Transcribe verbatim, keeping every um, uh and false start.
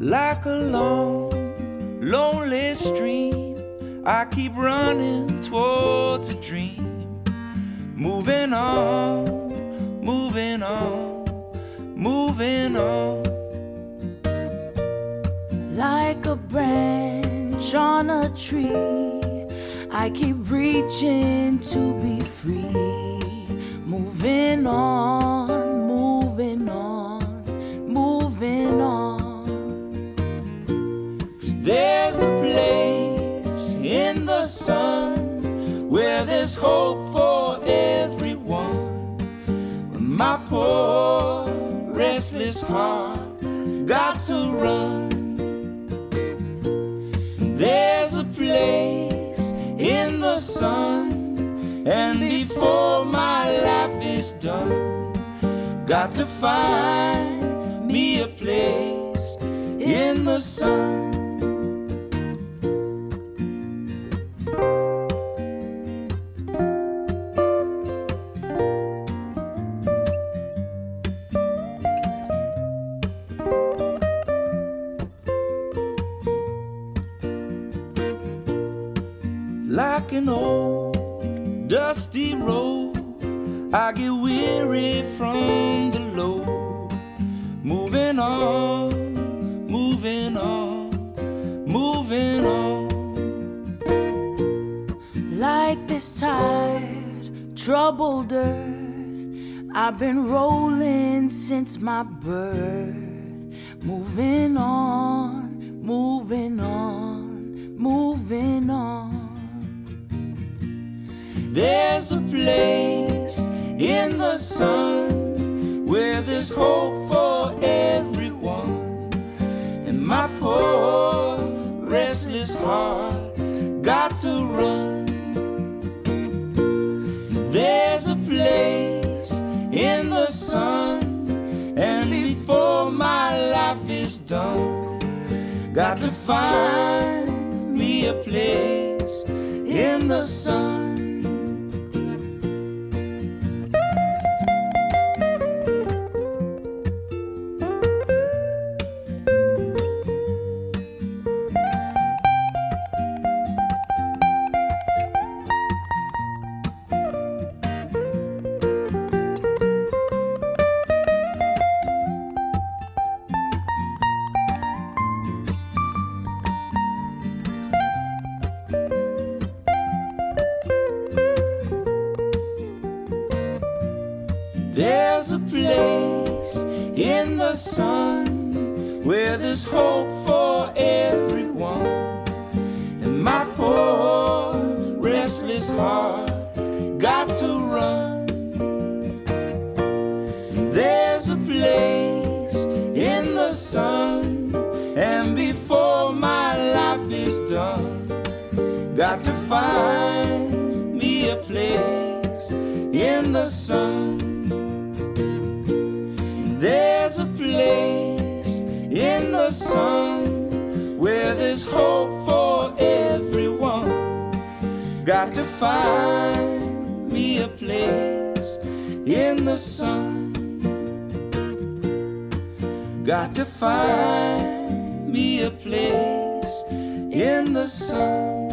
like a long, lonely stream. I keep running towards a dream, moving on, moving on, moving on. Like a branch on a tree, I keep reaching to be free, moving on, moving on, moving on. 'Cause there's a place in the sun where there's hope for everyone. When my poor restless heart's got to run. There's a place in the sun, and before my life is done, got to find me a place in the sun. Like an old dusty road, I get weary from the load. Moving on, moving on, moving on. Like this tired, troubled earth, I've been rolling since my birth. Moving on, moving on, moving on. There's a place in the sun where there's hope for everyone. And my poor restless heart's got to run. There's a place in the sun, and before my life is done, got to find me a place in the sun. There's a place in the sun where there's hope for everyone. And my poor restless heart's got to run. There's a place in the sun, and before my life is done, got to find me a place in the sun. There's a place in the sun where there's hope for everyone. Got to find me a place in the sun. Got to find me a place in the sun.